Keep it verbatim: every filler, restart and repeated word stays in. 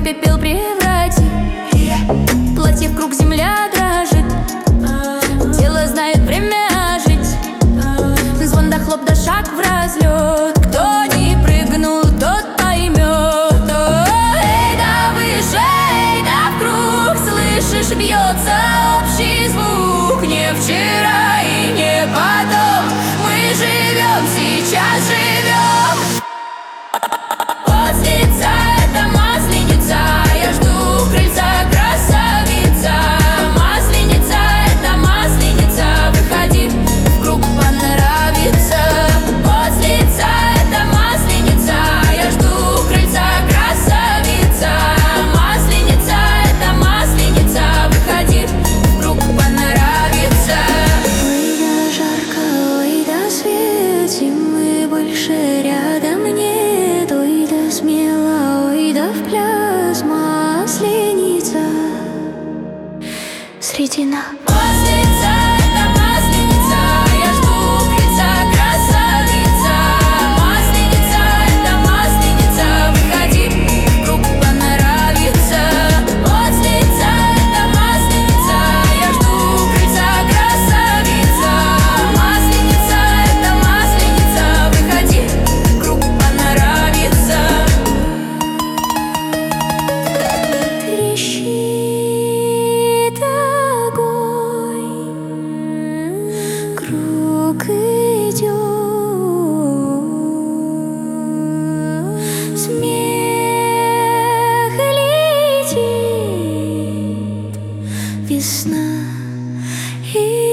в пепел преврати. Платье в круг, земля дрожит, тело знает время жить. Звон да хлоп да шаг в разлет. Кто не прыгнул, тот поймет. Эй, да выше, эй, да в круг, слышишь, бьется общий звук. Не вчера и не потом, мы живем, сейчас живем. Масленица, это масленица, я жду крыльца, красавица. Масленица, это масленица, выходи, в круг понравится. Масленица, это масленица, я жду крыльца, красавица. Масленица, это масленица, выходи, в круг понравится. Ой, да жарко, ой, да светим, мы больше рядом нет. Ой, да смело, ой, да в пляс, масленица среди нас. Масленица, это масленица, я жду крыльца, красавица. Масленица, это масленица, выходи, в круг понравится. Масленица, это масленица, я жду крыльца, красавица. Масленица, это масленица, выходи, в круг понравится. Трещит огонь, круг идет, смех летит, весна и